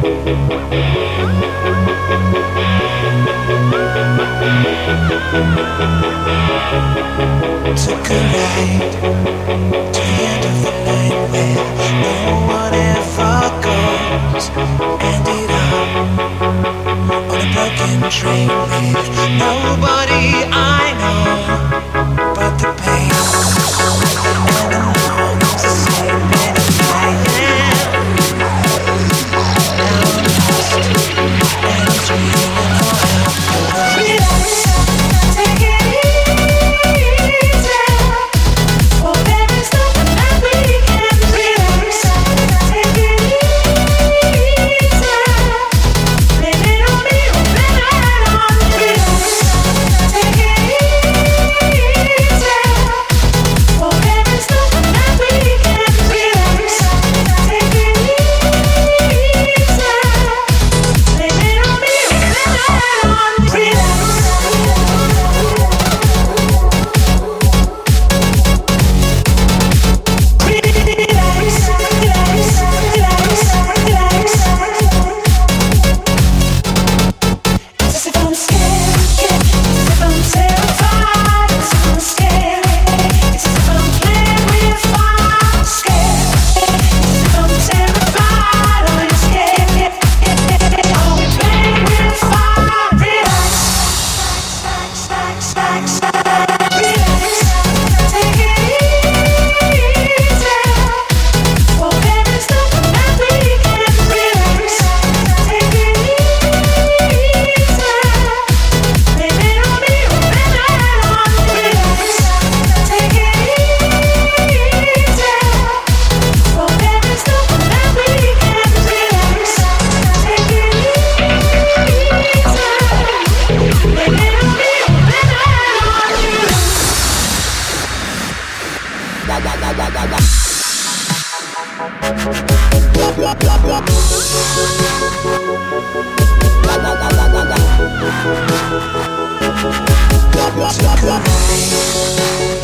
Took a ride to the end of the line where no one ever goes. Ended up on a broken train with nobody I know but the pain. And alone is the same man I am. Now I'm lost and it's screaming for help. Relax, take it easy. Oh, there is nothing that we can relax. Take it easy. Blame it on me or blame it on relax. Take it easy. Oh, there is nothing that we can relax. Take it easy. Blame it on me or blame it on relax. Took a ride